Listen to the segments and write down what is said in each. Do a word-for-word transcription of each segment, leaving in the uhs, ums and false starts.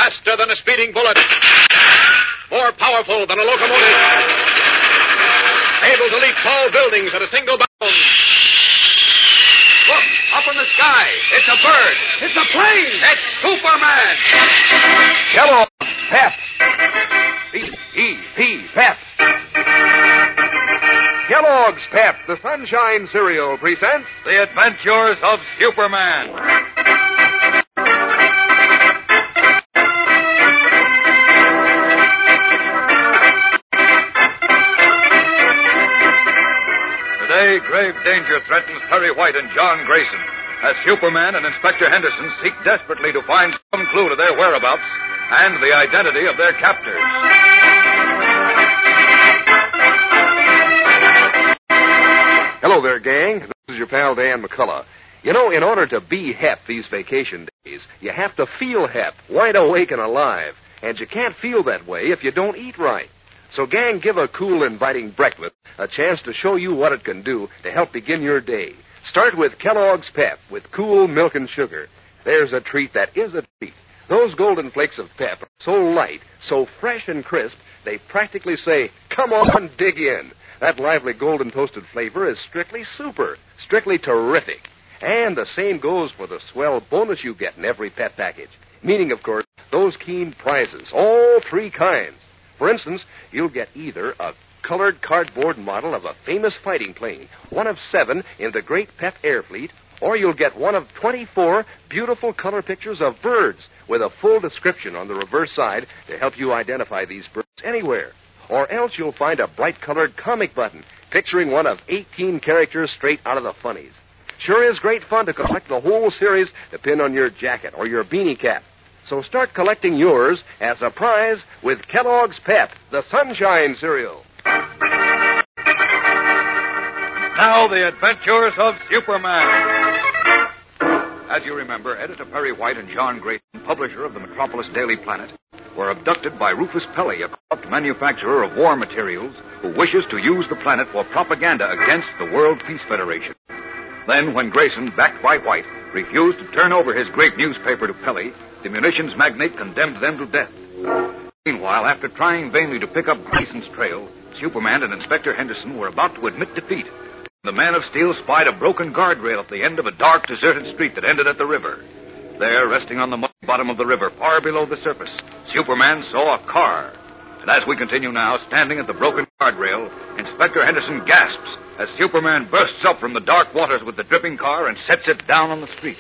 Faster than a speeding bullet. More powerful than a locomotive. Able to leap tall buildings at a single bound. Look, up in the sky. It's a bird. It's a plane. It's Superman. Kellogg's Pep. P E P, Pep. Kellogg's Pep, the Sunshine Cereal, presents The Adventures of Superman. Today, grave danger threatens Perry White and John Grayson as Superman and Inspector Henderson seek desperately to find some clue to their whereabouts and the identity of their captors. Hello there, gang. This is your pal Dan McCullough. You know, in order to be hep these vacation days, you have to feel hep, wide awake and alive. And you can't feel that way if you don't eat right. So, gang, give a cool, inviting breakfast a chance to show you what it can do to help begin your day. Start with Kellogg's Pep with cool milk and sugar. There's a treat that is a treat. Those golden flakes of pep are so light, so fresh and crisp, they practically say, come on, dig in. That lively golden toasted flavor is strictly super, strictly terrific. And the same goes for the swell bonus you get in every pep package. Meaning, of course, those keen prizes, all three kinds. For instance, you'll get either a colored cardboard model of a famous fighting plane, one of seven in the great Pep Air Fleet, or you'll get one of twenty-four beautiful color pictures of birds with a full description on the reverse side to help you identify these birds anywhere. Or else you'll find a bright-colored comic button picturing one of eighteen characters straight out of the funnies. Sure is great fun to collect the whole series to pin on your jacket or your beanie cap. So start collecting yours as a prize with Kellogg's Pep, the Sunshine Cereal. Now, the adventures of Superman. As you remember, Editor Perry White and John Grayson, publisher of the Metropolis Daily Planet, were abducted by Rufus Pelly, a corrupt manufacturer of war materials who wishes to use the planet for propaganda against the World Peace Federation. Then, when Grayson, backed by White, refused to turn over his great newspaper to Pelly, the munitions magnate condemned them to death. Meanwhile, after trying vainly to pick up Grayson's trail, Superman and Inspector Henderson were about to admit defeat. The Man of Steel spied a broken guardrail at the end of a dark, deserted street that ended at the river. There, resting on the muddy bottom of the river, far below the surface, Superman saw a car. And as we continue now, standing at the broken guardrail, Inspector Henderson gasps as Superman bursts up from the dark waters with the dripping car and sets it down on the street.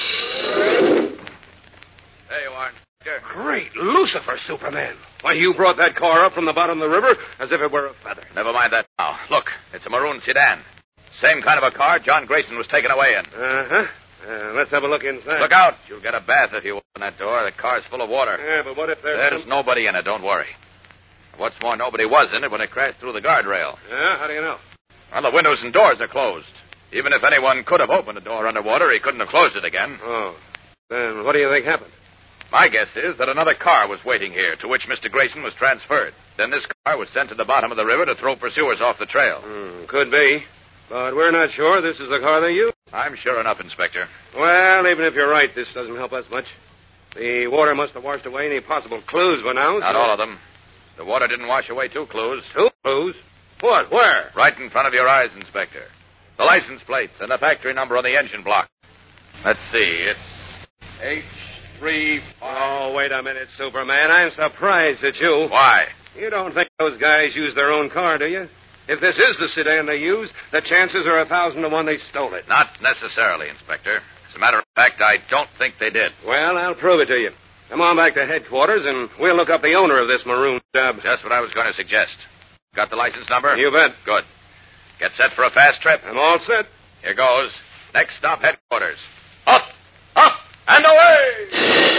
There you are, Inspector. Great Lucifer, Superman. Why, you brought that car up from the bottom of the river as if it were a feather. Never mind that now. Look, it's a maroon sedan. Same kind of a car John Grayson was taken away in. Uh-huh. Uh, let's have a look inside. Look out. You'll get a bath if you open that door. The car's full of water. Yeah, but what if there's... There's some... nobody in it, don't worry. What's more, nobody was in it when it crashed through the guardrail. Yeah, how do you know? Well, the windows and doors are closed. Even if anyone could have opened the door underwater, he couldn't have closed it again. Oh. Then what do you think happened? My guess is that another car was waiting here, to which Mister Grayson was transferred. Then this car was sent to the bottom of the river to throw pursuers off the trail. Hmm, could be. But we're not sure this is the car they used. I'm sure enough, Inspector. Well, even if you're right, this doesn't help us much. The water must have washed away any possible clues by now. Not so... all of them. The water didn't wash away two clues. Two clues? What? Where? Right in front of your eyes, Inspector. The license plates and the factory number on the engine block. Let's see. It's H three five... Oh, wait a minute, Superman. I'm surprised at you. Why? You don't think those guys use their own car, do you? If this is the sedan they used, the chances are a thousand to one they stole it. Not necessarily, Inspector. As a matter of fact, I don't think they did. Well, I'll prove it to you. Come on back to headquarters, and we'll look up the owner of this maroon job. Just what I was going to suggest. Got the license number? You bet. Good. Get set for a fast trip. I'm all set. Here goes. Next stop, headquarters. Up, up, and away!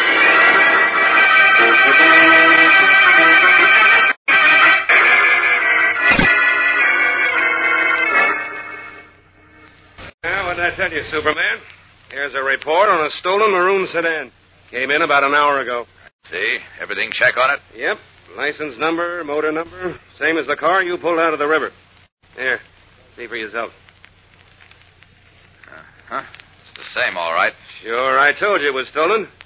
Now, what did I tell you, Superman? Here's a report on a stolen maroon sedan. Came in about an hour ago. See? Everything check on it? Yep. License number, motor number, same as the car you pulled out of the river. Here, see for yourself. Uh-huh. It's the same, all right. Sure, I told you it was stolen.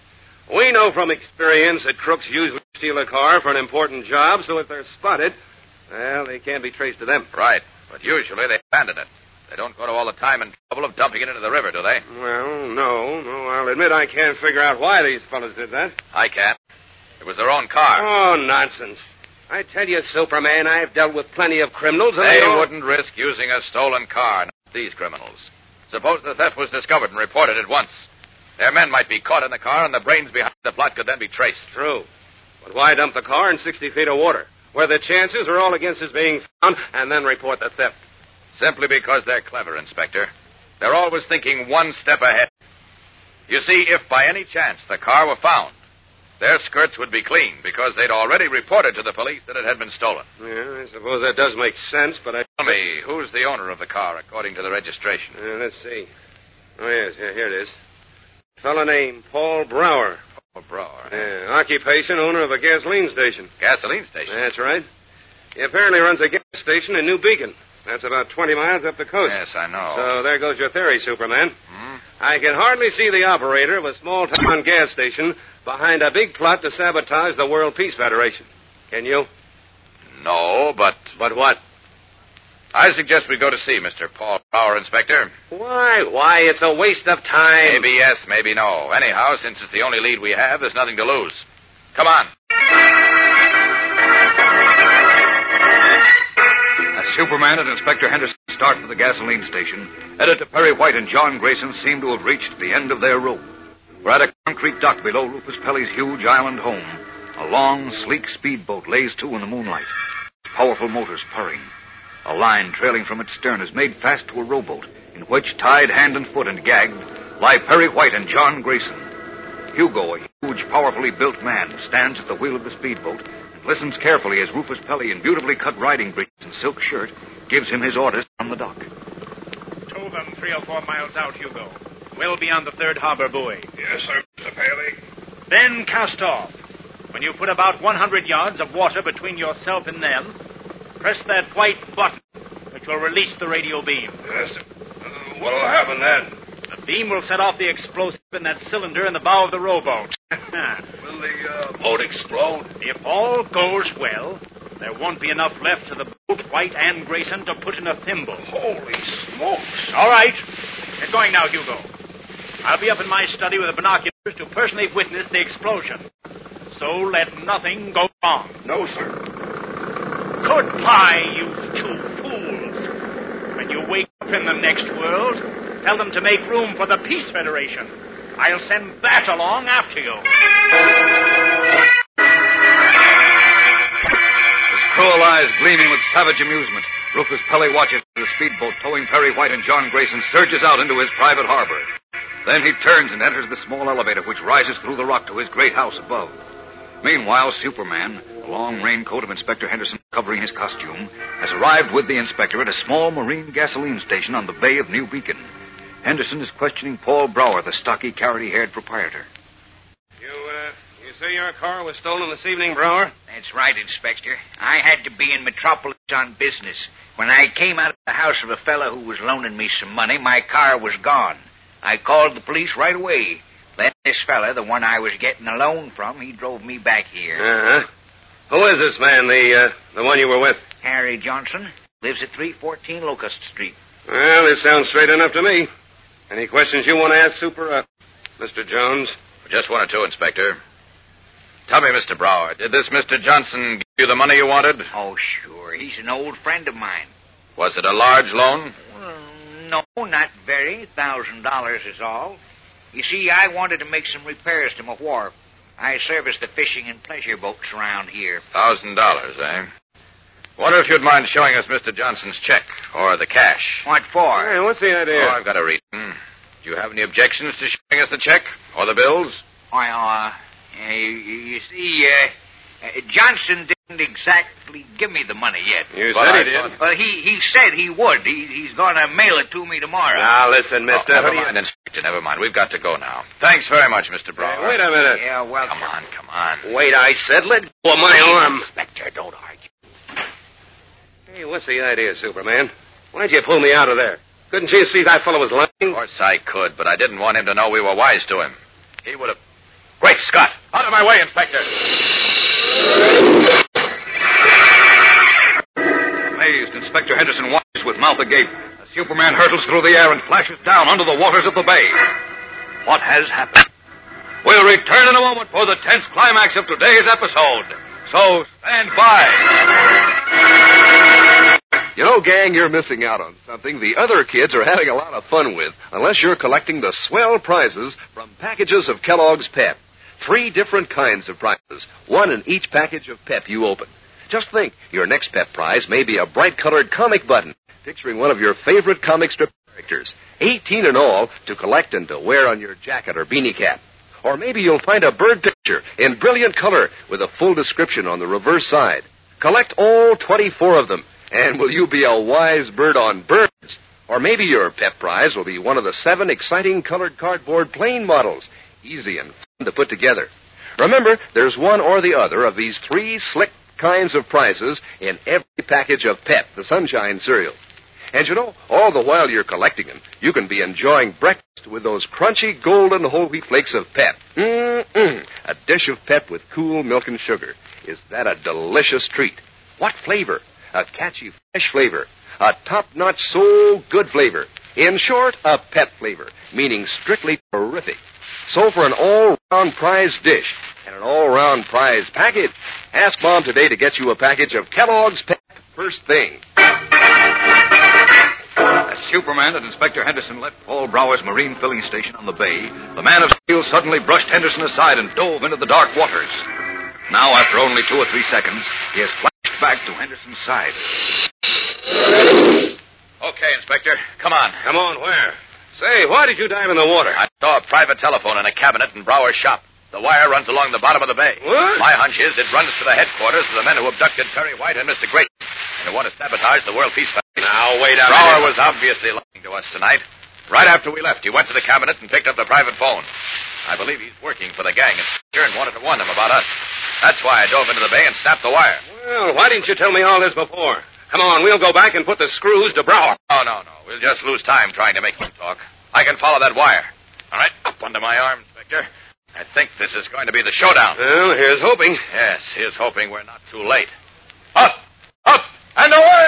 We know from experience that crooks usually steal a car for an important job, so if they're spotted, well, they can't be traced to them. Right, but usually they abandon it. They don't go to all the time and trouble of dumping it into the river, do they? Well, no, no. I'll admit I can't figure out why these fellas did that. I can't. It was their own car. Oh, nonsense. I tell you, Superman, I've dealt with plenty of criminals. And They they all... wouldn't risk using a stolen car, not these criminals. Suppose the theft was discovered and reported at once. Their men might be caught in the car, and the brains behind the plot could then be traced. True. But why dump the car in sixty feet of water, where the chances are all against its being found, and then report the theft? Simply because they're clever, Inspector. They're always thinking one step ahead. You see, if by any chance the car were found, their skirts would be clean because they'd already reported to the police that it had been stolen. Yeah, I suppose that does make sense, but I... Tell me, who's the owner of the car according to the registration? Uh, let's see. Oh, yes, yeah, here it is. Fellow named Paul Brower. Paul Brower. Yeah, occupation, owner of a gasoline station. Gasoline station? That's right. He apparently runs a gas station in New Beacon. That's about twenty miles up the coast. Yes, I know. So there goes your theory, Superman. Hmm? I can hardly see the operator of a small-town gas station behind a big plot to sabotage the World Peace Federation. Can you? No, but... But what? I suggest we go to see Mister Paul Brower, Inspector. Why? Why? It's a waste of time. Maybe yes, maybe no. Anyhow, since it's the only lead we have, there's nothing to lose. Come on. As Superman and Inspector Henderson start for the gasoline station, Editor Perry White and John Grayson seem to have reached the end of their rope. We're at a concrete dock below Rufus Pelly's huge island home. A long, sleek speedboat lays to in the moonlight, its powerful motors purring. A line trailing from its stern is made fast to a rowboat, in which, tied hand and foot and gagged, lie Perry White and John Grayson. Hugo, a huge, powerfully built man, stands at the wheel of the speedboat and listens carefully as Rufus Pelly, in beautifully cut riding breeches and silk shirt, gives him his orders on the dock. Tow them three or four miles out, Hugo. Well beyond the third harbor buoy. Yes, sir, Mister Paley. Then cast off. When you put about one hundred yards of water between yourself and them, press that white button, which will release the radio beam. Yes, sir. Uh, what'll happen then? The beam will set off the explosive in that cylinder in the bow of the rowboat. Will the uh, boat explode? If all goes well, there won't be enough left to the boat, White and Grayson, to put in a thimble. Holy smokes. All right. Get going now, Hugo. I'll be up in my study with the binoculars to personally witness the explosion. So let nothing go wrong. No, sir. Goodbye, you two fools. When you wake up in the next world, tell them to make room for the Peace Federation. I'll send that along after you. His cruel eyes gleaming with savage amusement, Rufus Pelly watches as the speedboat towing Perry White and John Grayson surges out into his private harbor. Then he turns and enters the small elevator which rises through the rock to his great house above. Meanwhile, Superman, the long raincoat of Inspector Henderson covering his costume, has arrived with the inspector at a small marine gasoline station on the bay of New Beacon. Henderson is questioning Paul Brower, the stocky, carroty-haired proprietor. You, uh, you say your car was stolen this evening, Brower? That's right, Inspector. I had to be in Metropolis on business. When I came out of the house of a fellow who was loaning me some money, my car was gone. I called the police right away. Then this fella, the one I was getting a loan from, he drove me back here. Uh-huh. Who is this man, the, uh, the one you were with? Harry Johnson. Lives at three fourteen Locust Street. Well, it sounds straight enough to me. Any questions you want to ask, Super, uh, Mister Jones? Just one or two, Inspector. Tell me, Mister Brower, did this Mister Johnson give you the money you wanted? Oh, sure. He's an old friend of mine. Was it a large loan? Well, no, not very. Thousand dollars is all. You see, I wanted to make some repairs to my wharf. I service the fishing and pleasure boats around here. Thousand dollars, eh? Wonder if you'd mind showing us Mister Johnson's check, or the cash. What for? Hey, what's the idea? Oh, I've got a reason. Do you have any objections to showing us the check, or the bills? Why, uh, you, you see, uh, uh, Johnson didn't exactly give me the money yet. You But said I he did. thought- Well, he, he said he would. He, he's going to mail it to me tomorrow. Now, listen, Oh, mister. never what do you- mind, Inspector, never mind. We've got to go now. Thanks very much, Mister Brower. Hey, wait a minute. Yeah, well, Come on, come on. Wait, I said, let go of my arm. Inspector, don't argue. Hey, what's the idea, Superman? Why'd you pull me out of there? Couldn't you see that fellow was lying? Of course I could, but I didn't want him to know we were wise to him. He would have... Great Scott! Out of my way, Inspector! Amazed, Inspector Henderson watches with mouth agape as Superman hurtles through the air and flashes down under the waters of the bay. What has happened? We'll return in a moment for the tense climax of today's episode. So stand by. You know, gang, you're missing out on something the other kids are having a lot of fun with, unless you're collecting the swell prizes from packages of Kellogg's Pep. Three different kinds of prizes, one in each package of Pep you open. Just think, your next Pep prize may be a bright-colored comic button picturing one of your favorite comic strip characters, eighteen in all, to collect and to wear on your jacket or beanie cap. Or maybe you'll find a bird picture in brilliant color with a full description on the reverse side. Collect all twenty-four of them, and will you be a wise bird on birds? Or maybe your Pep prize will be one of the seven exciting colored cardboard plane models, easy and fun to put together. Remember, there's one or the other of these three slick kinds of prizes in every package of Pep, the Sunshine cereal. And you know, all the while you're collecting them, you can be enjoying breakfast with those crunchy golden whole wheat flakes of Pep. Mm-mm. A dish of Pep with cool milk and sugar. Is that a delicious treat? What flavor? A catchy, fresh flavor. A top-notch, so-good flavor. In short, a Pep flavor, meaning strictly terrific. So for an all-round prize dish and an all-round prize package, ask Mom today to get you a package of Kellogg's Pep first thing. As Superman and Inspector Henderson left Paul Brower's marine filling station on the bay, the Man of Steel suddenly brushed Henderson aside and dove into the dark waters. Now, after only two or three seconds, he has flashed back to Henderson's side. Okay, Inspector. Come on. Come on, where? Say, why did you dive in the water? I saw a private telephone in a cabinet in Brower's shop. The wire runs along the bottom of the bay. What? My hunch is it runs to the headquarters of the men who abducted Perry White and Mister Grayson, and who want to sabotage the World Peace Federation. Now, wait a Brower minute. was obviously lying to us tonight. Right after we left, he went to the cabinet and picked up the private phone. I believe he's working for the gang and wanted to warn them about us. That's why I dove into the bay and snapped the wire. Well, why didn't you tell me all this before? Come on, we'll go back and put the screws to Brower. Oh, no, no. We'll just lose time trying to make him talk. I can follow that wire. All right, up under my arm, Inspector. I think this is going to be the showdown. Well, here's hoping. Yes, here's hoping we're not too late. Up, up, and away!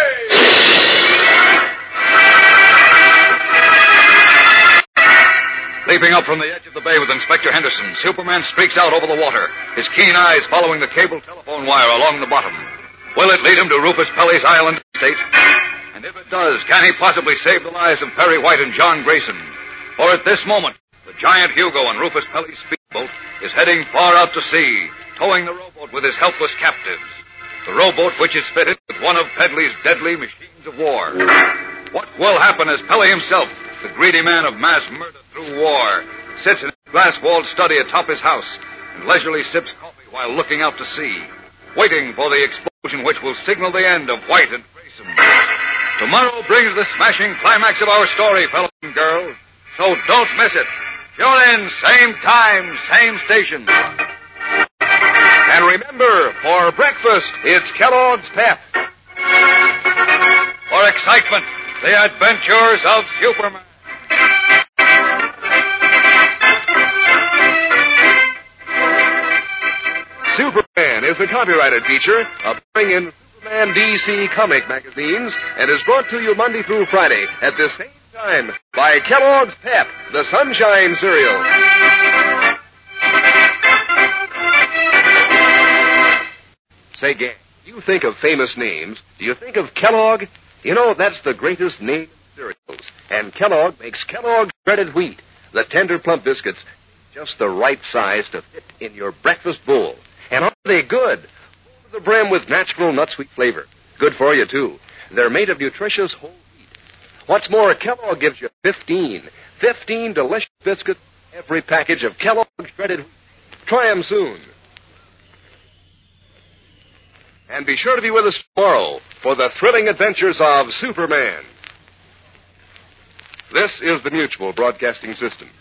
Leaping up from the edge of the bay with Inspector Henderson, Superman streaks out over the water, his keen eyes following the cable telephone wire along the bottom. Will it lead him to Rufus Pelly's island estate? And if it does, can he possibly save the lives of Perry White and John Grayson? For at this moment, the giant Hugo and Rufus Pelly's speedboat is heading far out to sea, towing the rowboat with his helpless captives. The rowboat, which is fitted with one of Pedley's deadly machines of war. What will happen as Pelly himself, the greedy man of mass murder through war, sits in his glass-walled study atop his house and leisurely sips coffee while looking out to sea, waiting for the explosion which will signal the end of White and Grayson. Tomorrow brings the smashing climax of our story, fellows and girls, so don't miss it. Tune in, same time, same station. And remember, for breakfast, it's Kellogg's Pep. For excitement, the adventures of Superman. Superman is a copyrighted feature appearing in Superman D C comic magazines and is brought to you Monday through Friday at the same time by Kellogg's Pep, the Sunshine cereal. Say, gang, you think of famous names. Do you think of Kellogg? You know, that's the greatest name in cereals. And Kellogg makes Kellogg's shredded wheat, the tender plump biscuits, just the right size to fit in your breakfast bowl. And are they good? Full to the brim with natural nut sweet flavor. Good for you, too. They're made of nutritious whole wheat. What's more, Kellogg gives you fifteen. fifteen delicious biscuits in every package of Kellogg's shredded wheat. Try them soon. And be sure to be with us tomorrow for the thrilling adventures of Superman. This is the Mutual Broadcasting System.